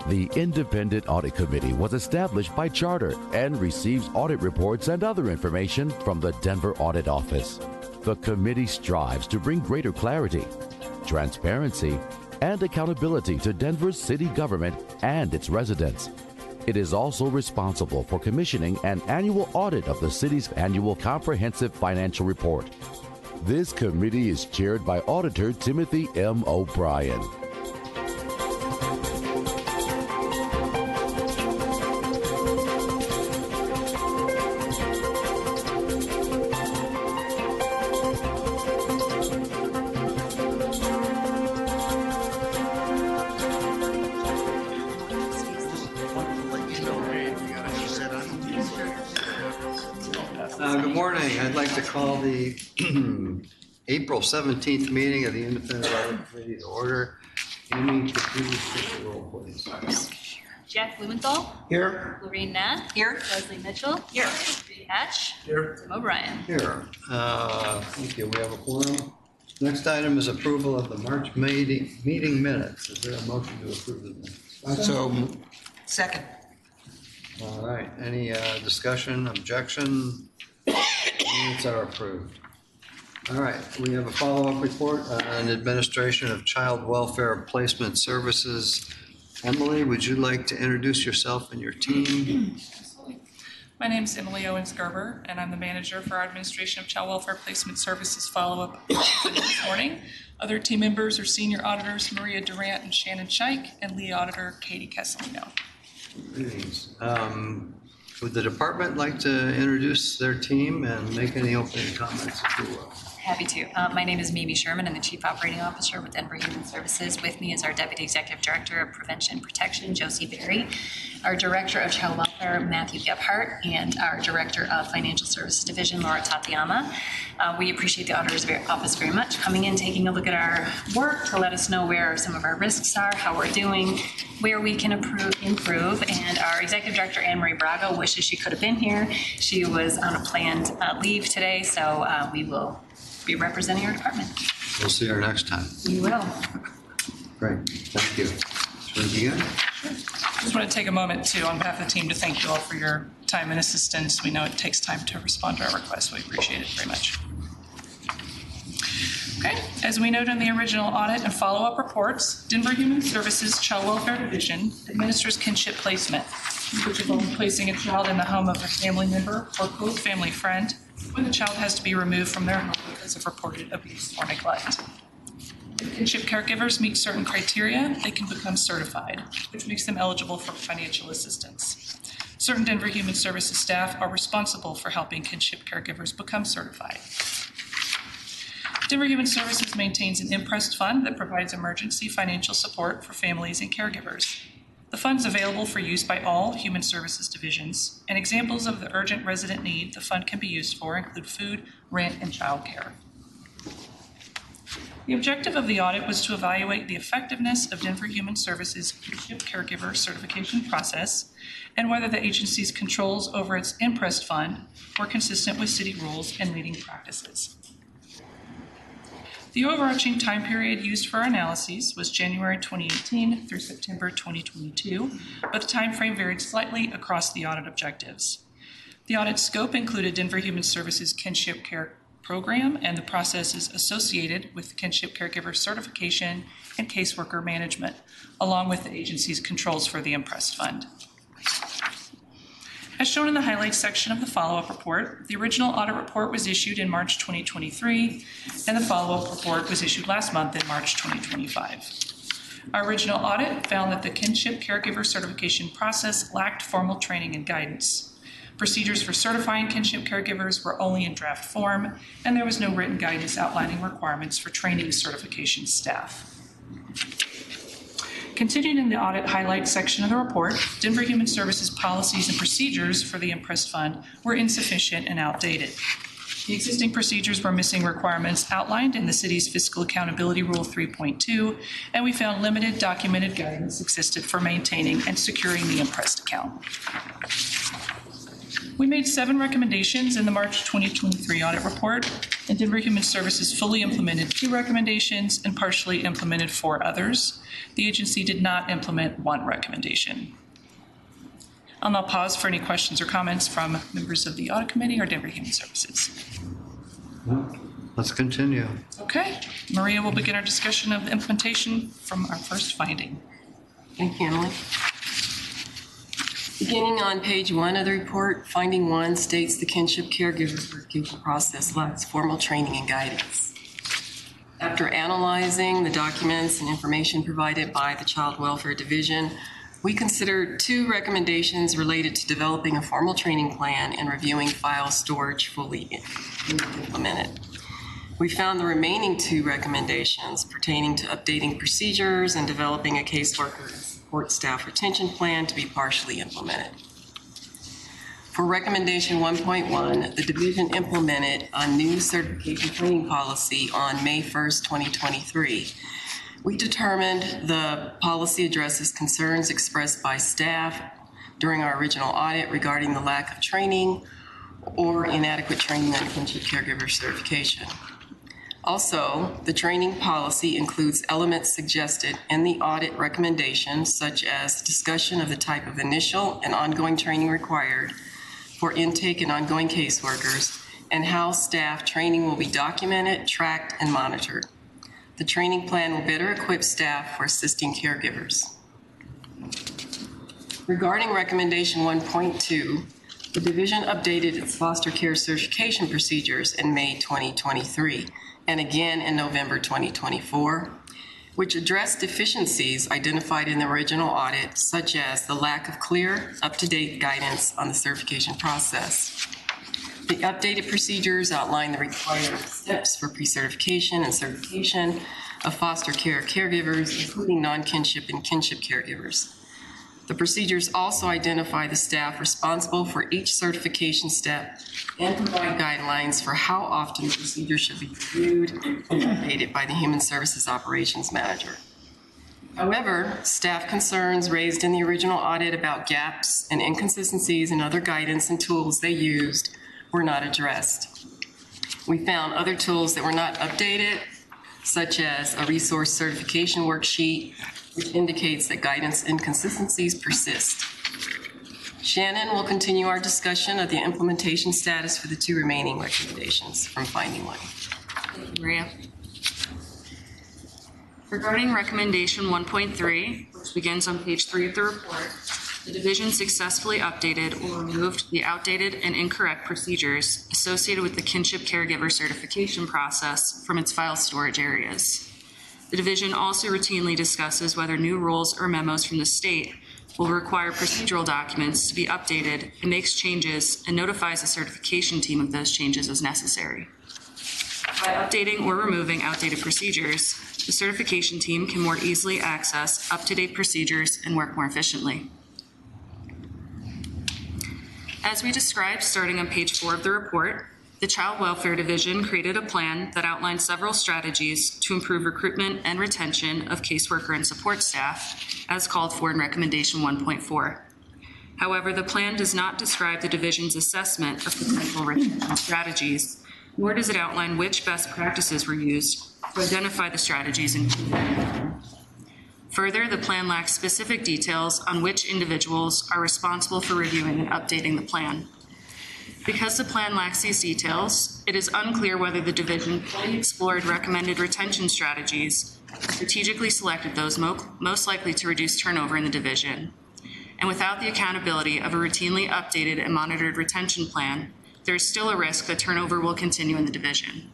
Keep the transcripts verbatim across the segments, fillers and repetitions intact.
The Independent Audit Committee was established by charter and receives audit reports and other information from the Denver Audit Office. The committee strives to bring greater clarity, transparency, and accountability to Denver's city government and its residents. It is also responsible for commissioning an annual audit of the city's annual comprehensive financial report. This committee is chaired by Auditor Timothy M. O'Brien. Uh, good morning. I'd like to call the April seventeenth meeting of the Independent Audit Committee to order. Amy, could you take the roll, please? Jack Blumenthal. Here. Lorraine Nath. Here. Leslie Mitchell. Here. Reed Hatch. Here. Tim O'Brien. Here. Uh, thank you. We have a quorum. Next item is approval of the March meeting, meeting minutes. Is there a motion to approve the minutes? So, Second. All right. Any uh, discussion, objection? Minutes are approved. All right. We have a follow-up report on administration of child welfare placement services. Emily, would you like to introduce yourself and your team? My name is Emily Owens Gerber, and I'm the manager for our administration of child welfare placement services follow-up this morning. Other team members are senior auditors Maria Durant and Shannon Scheich, and lead auditor Katie Kesselino. Greetings. Um, would the department like to introduce their team and make any opening comments if you will? Happy to. Uh, my name is Mimi Sherman. I'm the Chief Operating Officer with Denver Human Services. With me is our Deputy Executive Director of Prevention and Protection, Josie Berry, our Director of Child Welfare, Matthew Gebhardt, and our Director of Financial Services Division, Laura Tatiyama. Uh, we appreciate the Auditor's Office very much coming in, taking a look at our work to let us know where some of our risks are, how we're doing, where we can improve, improve. And our Executive Director, Anne Marie Braga, wishes she could have been here. She was on a planned uh, leave today, so uh, we will be representing our department. We'll see her next time. You will. Great, thank you. Should we begin? Sure. Just want to take a moment to, on behalf of the team, to thank you all for your time and assistance. We know it takes time to respond to our requests. We appreciate it very much. Okay, as we noted in the original audit and follow-up reports, Denver Human Services Child Welfare Division administers kinship placement, which involves placing a child in the home of a family member or close family friend when the child has to be removed from their home because of reported abuse or neglect. If kinship caregivers meet certain criteria, they can become certified, which makes them eligible for financial assistance. Certain Denver Human Services staff are responsible for helping kinship caregivers become certified. Denver Human Services maintains an impressed fund that provides emergency financial support for families and caregivers. The fund is available for use by all Human Services divisions, and examples of the urgent resident need the fund can be used for include food, rent, and childcare. The objective of the audit was to evaluate the effectiveness of Denver Human Services kinship caregiver certification process and whether the agency's controls over its impressed fund were consistent with city rules and leading practices. The overarching time period used for our analyses was January twenty eighteen through September twenty twenty-two, but the time frame varied slightly across the audit objectives. The audit scope included Denver Human Services Kinship Care Program and the processes associated with kinship caregiver certification and caseworker management, along with the agency's controls for the impressed fund. As shown in the highlights section of the follow-up report, the original audit report was issued in March twenty twenty-three, and the follow-up report was issued last month in March twenty twenty-five. Our original audit found that the kinship caregiver certification process lacked formal training and guidance. Procedures for certifying kinship caregivers were only in draft form, and there was no written guidance outlining requirements for training certification staff. Continued in the audit highlights section of the report, Denver Human Services policies and procedures for the impressed fund were insufficient and outdated. The existing procedures were missing requirements outlined in the city's Fiscal Accountability Rule three point two, and we found limited documented guidance existed for maintaining and securing the impressed account. We made seven recommendations in the March twenty twenty-three audit report, and Denver Human Services fully implemented two recommendations and partially implemented four others. The agency did not implement one recommendation. I'll now pause for any questions or comments from members of the audit committee or Denver Human Services. Let's continue. Okay, Maria will begin our discussion of the implementation from our first finding. Thank you, Emily. Beginning on page one of the report, finding one states the kinship caregiver certification process lacks formal training and guidance. After analyzing the documents and information provided by the Child Welfare Division, we considered two recommendations related to developing a formal training plan and reviewing file storage fully implemented. We found the remaining two recommendations pertaining to updating procedures and developing a caseworker and support staff retention plan to be partially implemented. For recommendation one point one, the division implemented a new certification training policy on May first, twenty twenty-three. We determined the policy addresses concerns expressed by staff during our original audit regarding the lack of training or inadequate training on kinship caregiver certification. Also, the training policy includes elements suggested in the audit recommendations, such as discussion of the type of initial and ongoing training required for intake and ongoing caseworkers, and how staff training will be documented, tracked, and monitored. The training plan will better equip staff for assisting caregivers. Regarding recommendation one point two, the division updated its foster care certification procedures in May twenty twenty-three and again in November twenty twenty-four, which addressed deficiencies identified in the original audit, such as the lack of clear, up-to-date guidance on the certification process. The updated procedures outline the required steps for pre-certification and certification of foster care caregivers, including non-kinship and kinship caregivers. The procedures also identify the staff responsible for each certification step and provide guidelines for how often the procedure should be reviewed and updated by the Human Services Operations Manager. However, staff concerns raised in the original audit about gaps and inconsistencies in other guidance and tools they used were not addressed. We found other tools that were not updated, such as a resource certification worksheet, which indicates that guidance inconsistencies persist. Shannon will continue our discussion of the implementation status for the two remaining recommendations from finding one. Thank you, Maria. Regarding recommendation one point three, which begins on page three of the report, the division successfully updated or removed the outdated and incorrect procedures associated with the kinship caregiver certification process from its file storage areas. The division also routinely discusses whether new rules or memos from the state will require procedural documents to be updated and makes changes and notifies the certification team of those changes as necessary. By updating or removing outdated procedures, the certification team can more easily access up-to-date procedures and work more efficiently. As we described starting on page four of the report, the Child Welfare Division created a plan that outlined several strategies to improve recruitment and retention of caseworker and support staff, as called for in recommendation one point four. However, the plan does not describe the division's assessment of potential retention strategies, nor does it outline which best practices were used to identify the strategies included. Further, the plan lacks specific details on which individuals are responsible for reviewing and updating the plan. Because the plan lacks these details, it is unclear whether the division fully explored recommended retention strategies or strategically selected those mo most likely to reduce turnover in the division. And without the accountability of a routinely updated and monitored retention plan, there is still a risk that turnover will continue in the division.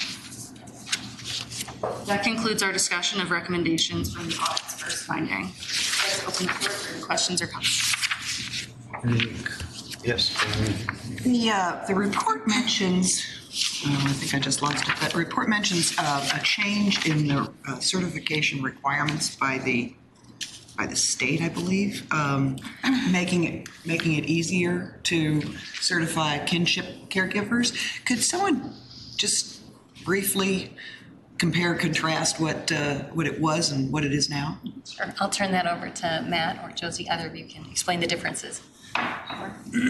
That concludes our discussion of recommendations from the audit's first finding. Let's open the floor for any questions or comments. Yes. The, uh, the report mentions, oh, I think I just lost it, but the report mentions uh, a change in the uh, certification requirements by the by the state, I believe, um, making it making it easier to certify kinship caregivers. Could someone just briefly compare, contrast what, uh, what it was and what it is now? Sure. I'll turn that over to Matt or Josie. Either of you can explain the differences. Uh,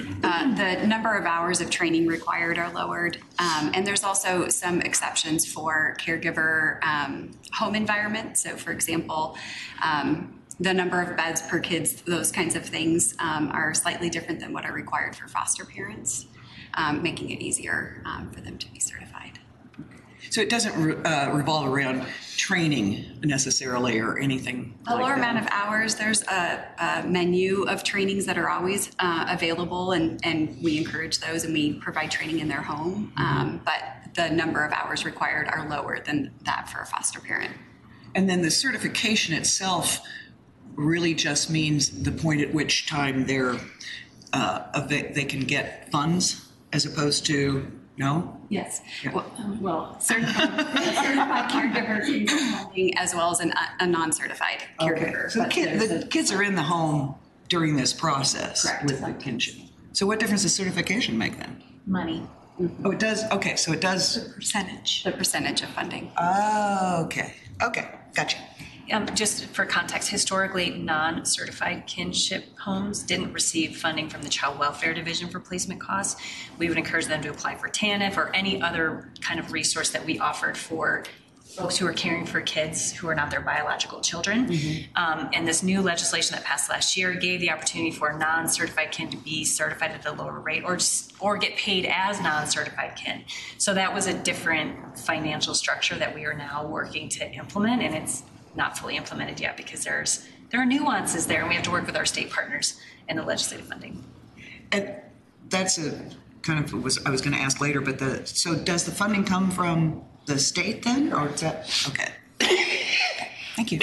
the number of hours of training required are lowered, um, and there's also some exceptions for caregiver um, home environment. So, for example, um, the number of beds per kids, those kinds of things um, are slightly different than what are required for foster parents, um, making it easier um, for them to be certified. So it doesn't re- uh, revolve around training necessarily or anything A like lower that. amount of hours. There's a, a menu of trainings that are always uh, available, and, and we encourage those, and we provide training in their home. Mm-hmm. Um, but the number of hours required are lower than that for a foster parent. And then the certification itself really just means the point at which time they're uh, of they, they can get funds, as opposed to no. Yes. Yeah. Well, well, certified, certified caregiver funding as well as an, a non-certified caregiver. So the, But kid, there's the a- kids are in the home during this process Correct. with the kinship. So what difference does certification make then? Money. Oh, it does. Okay, so it does. percentage. The percentage of funding. Oh, okay. Okay, gotcha. Um, just for context, historically, non-certified kinship homes didn't receive funding from the Child Welfare Division for placement costs. We would encourage them to apply for T A N F or any other kind of resource that we offered for folks who are caring for kids who are not their biological children. Mm-hmm. Um, and this new legislation that passed last year gave the opportunity for non-certified kin to be certified at a lower rate or just, or get paid as non-certified kin. So that was a different financial structure that we are now working to implement, and it's not fully implemented yet because there's there are nuances there, and we have to work with our state partners in the legislative funding. And that's a kind of was I was going to ask later, but the so does the funding come from the state then, or is that okay? Thank you.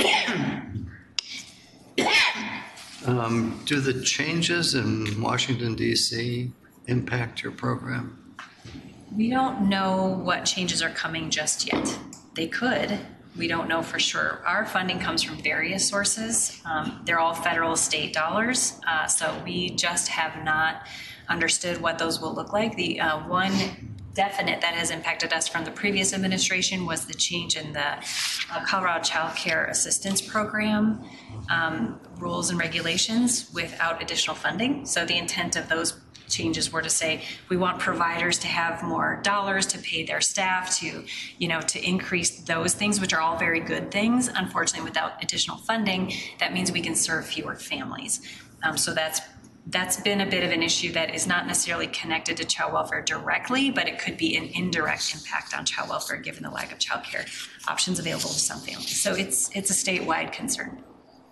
Um, do the changes in Washington, D C impact your program? We don't know what changes are coming just yet. They could. We don't know for sure. Our funding comes from various sources. Um, they're all federal, state dollars. Uh, so we just have not understood what those will look like. The uh, one definite that has impacted us from the previous administration was the change in the uh, Colorado Child Care Assistance Program um, rules and regulations without additional funding. So the intent of those changes were to say we want providers to have more dollars to pay their staff, to you know to increase those things, which are all very good things. Unfortunately, without additional funding, that means we can serve fewer families. Um, so that's that's been a bit of an issue that is not necessarily connected to child welfare directly, but it could be an indirect impact on child welfare given the lack of child care options available to some families. So it's it's a statewide concern.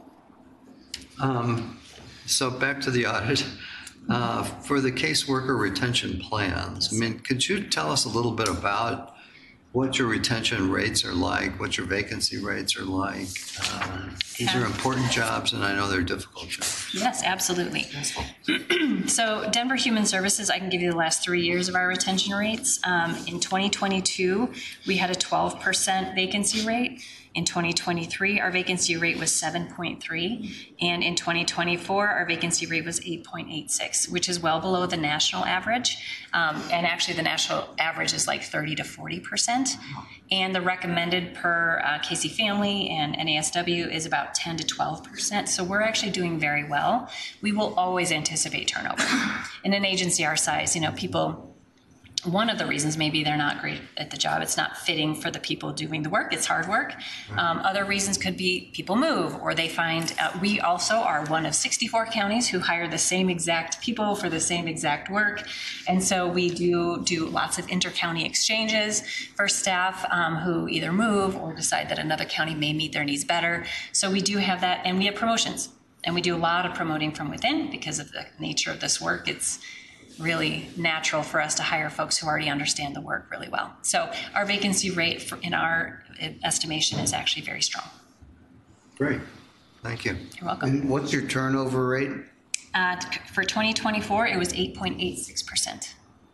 Um, so back to the audit. Uh, for the caseworker retention plans, I mean, could you tell us a little bit about what your retention rates are like, what your vacancy rates are like? Um, these are important jobs, and I know they're difficult jobs. Yes, absolutely. So Denver Human Services, I can give you the last three years of our retention rates. Um, in twenty twenty-two, we had a twelve percent vacancy rate. In twenty twenty-three, our vacancy rate was seven point three, and in twenty twenty-four, our vacancy rate was eight point eight six, which is well below the national average. Um, and actually, the national average is like thirty to forty percent. And the recommended per uh, Casey Family and N A S W is about ten to twelve percent. So we're actually doing very well. We will always anticipate turnover. In an agency our size, you know, people. One of the reasons maybe they're not great at the job, it's not fitting for the people doing the work, it's hard work. Um, other reasons could be people move, or they find, uh, we also are one of sixty-four counties who hire the same exact people for the same exact work. And so we do do lots of inter-county exchanges for staff um, who either move or decide that another county may meet their needs better. So we do have that, and we have promotions. And we do a lot of promoting from within because of the nature of this work. It's really natural for us to hire folks who already understand the work really well. So our vacancy rate for, in our estimation is actually very strong. Great, thank you. You're welcome. And what's your turnover rate? Uh, for twenty twenty-four, it was eight point eight six percent.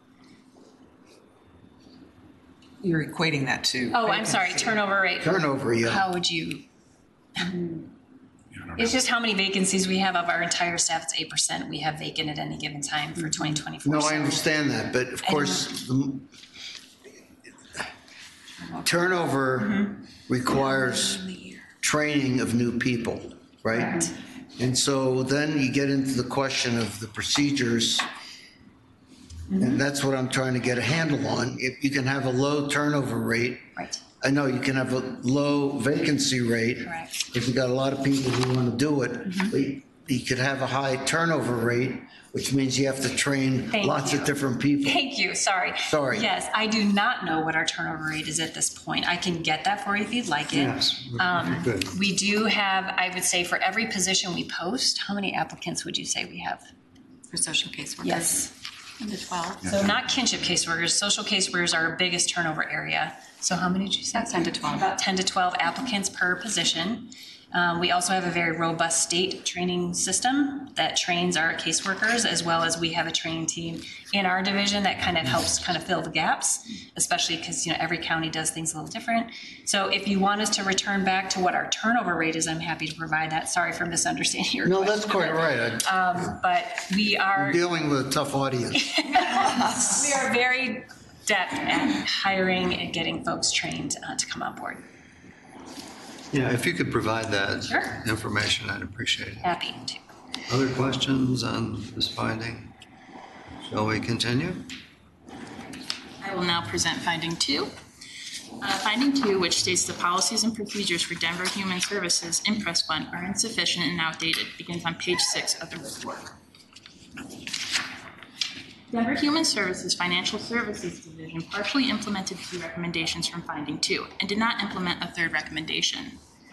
You're equating that to. Oh, I'm sorry, turnover rate. Turnover, yeah. How would you? It's just how many vacancies we have of our entire staff. It's eight percent we have vacant at any given time for twenty twenty-four. No, So I understand that, but of I course, the- turnover requires training of new people, right? Correct. And so then you get into the question of the procedures, and that's what I'm trying to get a handle on. If you can have a low turnover rate, Right. I know you can have a low vacancy rate. Correct. If you got a lot of people who want to do it, but you, you could have a high turnover rate, which means you have to train Thank lots you. of different people. Thank you, sorry. Sorry. Yes, I do not know what our turnover rate is at this point. I can get that for you if you'd like it. Yes, would be Um, good. We do have, I would say, for every position we post, how many applicants would you say we have? For social caseworkers. Yes. ten to twelve. So not kinship caseworkers, social caseworkers are our biggest turnover area. So how many did you say? About ten to twelve. About ten to twelve applicants per position. Um, we also have a very robust state training system that trains our caseworkers, as well as we have a training team in our division that kind of helps kind of fill the gaps, especially because, you know, every county does things a little different. So if you want us to return back to what our turnover rate is, I'm happy to provide that. Sorry for misunderstanding your No, question. that's quite all right. I- Um, but we are. I'm dealing with a tough audience. We are very adept at hiring and getting folks trained uh, to come on board. Yeah, if you could provide that Sure. information, I'd appreciate it. Happy to. Other questions on this finding? Shall we continue? I will now present finding two. Uh, Finding two, which states the policies and procedures for Denver Human Services Impress Fund are insufficient and outdated, begins on page six of the report. Denver Human Services Financial Services Division partially implemented two recommendations from finding two and did not implement a third recommendation.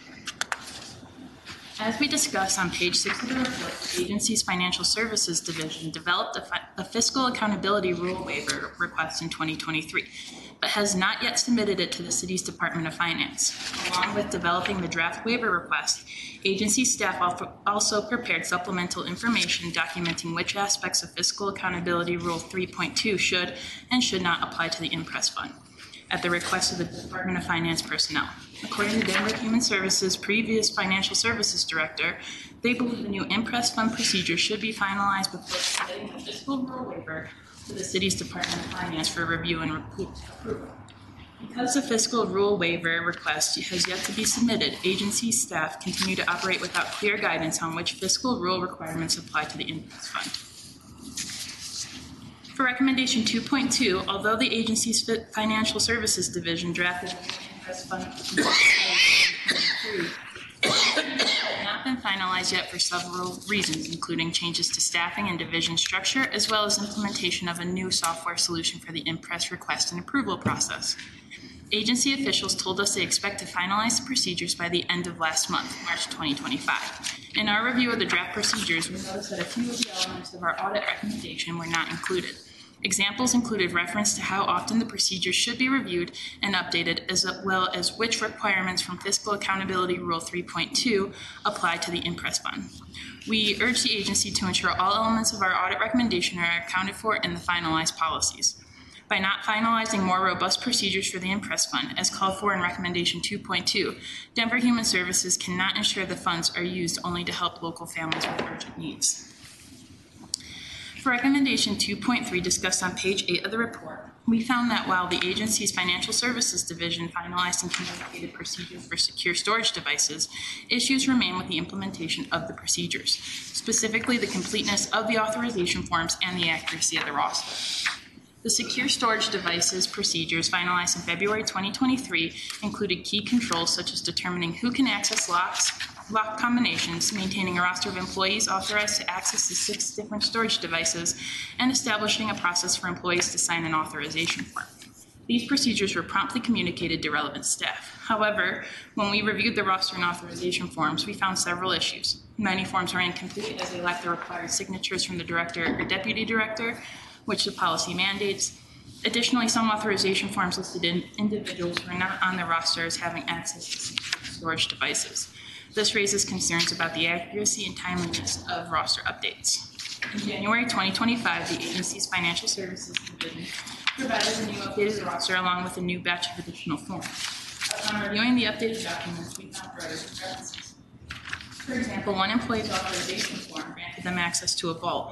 As we discussed on page six of the report, the agency's Financial Services Division developed a, fi- a fiscal accountability rule waiver request in twenty twenty-three, but has not yet submitted it to the city's Department of Finance. Along with developing the draft waiver request, agency staff al- also prepared supplemental information documenting which aspects of fiscal accountability rule three point two should and should not apply to the Impress Fund, at the request of the Department of Finance personnel. According to Denver Human Services' previous financial services director, they believe the new Impress Fund procedure should be finalized before submitting the fiscal rule waiver to the city's Department of Finance for review and approval. Because the fiscal rule waiver request has yet to be submitted, agency staff continue to operate without clear guidance on which fiscal rule requirements apply to the Impress Fund. For recommendation two point two, although the agency's fi- Financial Services Division drafted the Impress Fund had not been finalized yet for several reasons, including changes to staffing and division structure, as well as implementation of a new software solution for the Impress request and approval process. Agency officials told us they expect to finalize the procedures by the end of last month, March twenty twenty-five. In our review of the draft procedures, we noticed that a few of the elements of our audit recommendation were not included. Examples included reference to how often the procedures should be reviewed and updated, as well as which requirements from Fiscal Accountability Rule three point two apply to the Impress Fund. We urge the agency to ensure all elements of our audit recommendation are accounted for in the finalized policies. By not finalizing more robust procedures for the Impress Fund, as called for in Recommendation two point two, Denver Human Services cannot ensure the funds are used only to help local families with urgent needs. For Recommendation two point three, discussed on page eight of the report, we found that while the agency's Financial Services Division finalized and communicated procedures for secure storage devices, issues remain with the implementation of the procedures, specifically the completeness of the authorization forms and the accuracy of the roster. The secure storage devices procedures finalized in February twenty twenty-three included key controls such as determining who can access locks, lock combinations, maintaining a roster of employees authorized to access the six different storage devices, and establishing a process for employees to sign an authorization form. These procedures were promptly communicated to relevant staff. However, when we reviewed the roster and authorization forms, we found several issues. Many forms are incomplete as they lack the required signatures from the director or deputy director, which the policy mandates. Additionally, some authorization forms listed in individuals who are not on the roster as having access to storage devices. This raises concerns about the accuracy and timeliness of roster updates. In January twenty twenty-five, the agency's Financial Services Division provided a new updated roster along with a new batch of additional forms. Upon reviewing the updated documents, we found errors and differences. For example, one employee's authorization form granted them access to a vault,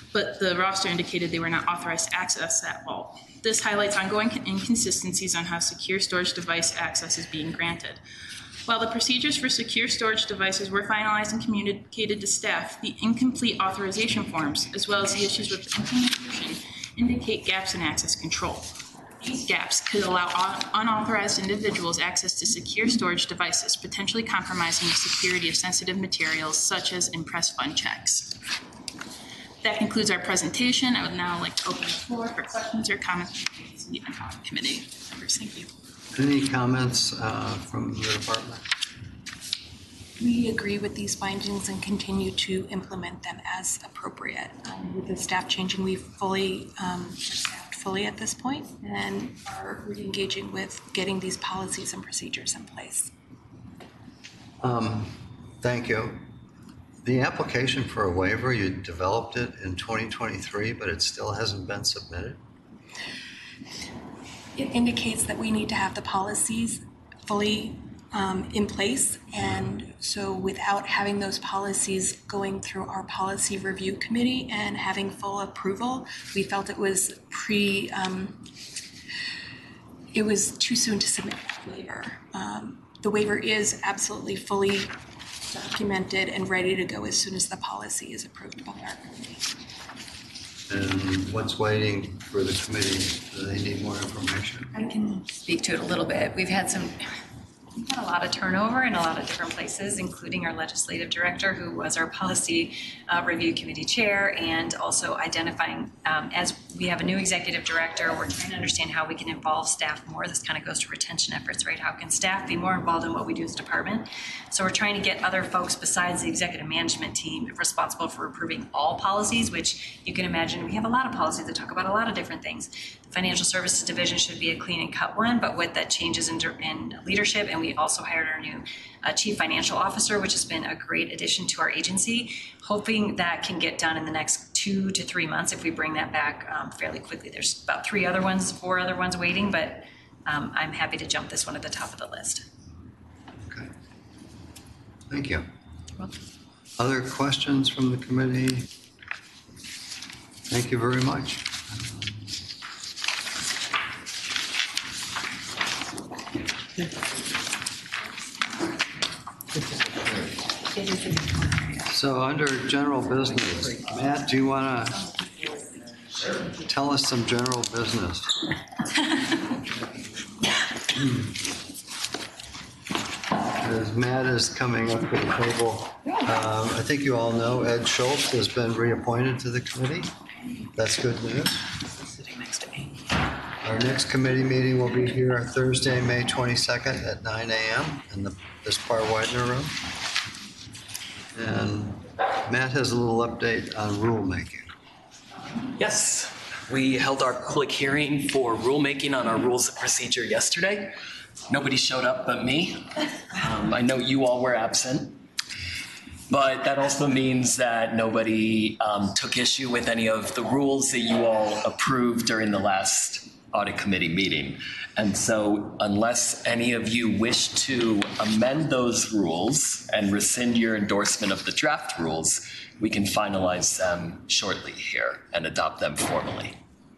but the roster indicated they were not authorized to access that vault. This highlights ongoing inconsistencies on how secure storage device access is being granted. While the procedures for secure storage devices were finalized and communicated to staff, the incomplete authorization forms, as well as the issues with implementation, indicate gaps in access control. These gaps could allow unauthorized individuals access to secure storage devices, potentially compromising the security of sensitive materials such as impress fund checks. That concludes our presentation. I would now like to open the floor for questions or comments from the Economic Committee members. Thank you. Any comments uh, from the department? We agree with these findings and continue to implement them as appropriate. Um, with the staff changing, we fully um, are staffed fully at this point and are re-engaging with getting these policies and procedures in place. Um, thank you. The application for a waiver, you developed it in twenty twenty-three, but it still hasn't been submitted? It indicates that we need to have the policies fully um, in place, and so without having those policies going through our policy review committee and having full approval, we felt it was pre, um, it was too soon to submit that waiver. Um, the waiver is absolutely fully documented and ready to go as soon as the policy is approved by our committee. And what's waiting for the committee? Do they need more information? I can speak to it a little bit. We've had some, we've had a lot of turnover in a lot of different places, including our legislative director, who was our policy uh, review committee chair, and also identifying, um, as we have a new executive director, we're trying to understand how we can involve staff more. This kind of goes to retention efforts, right? How can staff be more involved in what we do as a department? So we're trying to get other folks besides the executive management team responsible for approving all policies, which you can imagine we have a lot of policies that talk about a lot of different things. The financial services division should be a clean and cut one, but with that changes in, in leadership, and we also hired our new uh, chief financial officer, which has been a great addition to our agency, hoping that can get done in the next two to three months if we bring that back um, fairly quickly. There's about three other ones, four other ones waiting, but um, I'm happy to jump this one at the top of the list. Okay. Thank you. Other questions from the committee? Thank you very much. So under general business, Matt, do you want to tell us some general business? As Matt is coming up to the table, um, I think you all know Ed Schultz has been reappointed to the committee. That's good news. Sitting next to me. Our next committee meeting will be here Thursday, May twenty-second at nine a m in the, this Par Widener room. And Matt has a little update on rulemaking. Yes, we held our public hearing for rulemaking on our rules of procedure yesterday. Nobody showed up but me. Um, I know you all were absent, but that also means that nobody um, took issue with any of the rules that you all approved during the last audit committee meeting. And so unless any of you wish to amend those rules and rescind your endorsement of the draft rules, we can finalize them shortly here and adopt them formally.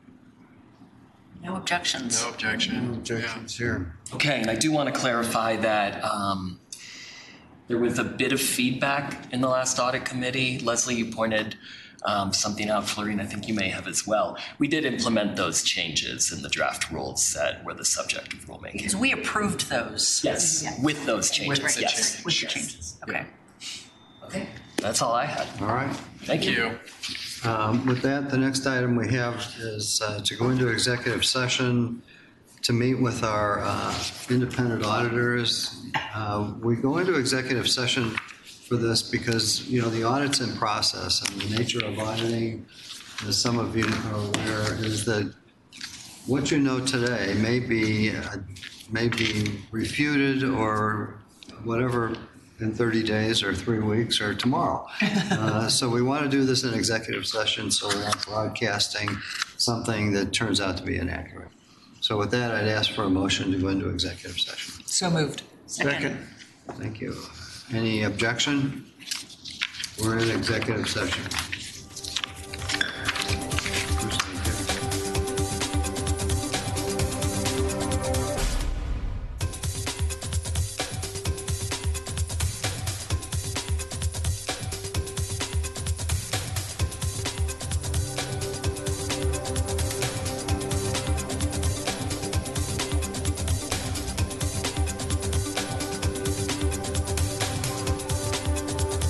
No objections. No objection. No objections here. Okay, and I do want to clarify that um, there was a bit of feedback in the last audit committee. Leslie, you pointed um, something out. Florine, I think you may have as well. We did implement those changes in the draft rules that were the subject of rulemaking. Because we approved those. Yes, Yeah. with those changes, With the yes. changes. With the changes, okay. Okay, that's all I had. All right. Thank you. Um, With that, the next item we have is uh, to go into executive session to meet with our uh, independent auditors. Uh, We go into executive session for this because, you know, the audit's in process, and the nature of auditing, as some of you are aware, is that what you know today may be, uh, may be refuted or whatever in thirty days or three weeks or tomorrow. Uh, so we want to do this in executive session so we're not broadcasting something that turns out to be inaccurate. So with that, I'd ask for a motion to go into executive session. So moved. Second. Thank you. Any objection? We're in executive session.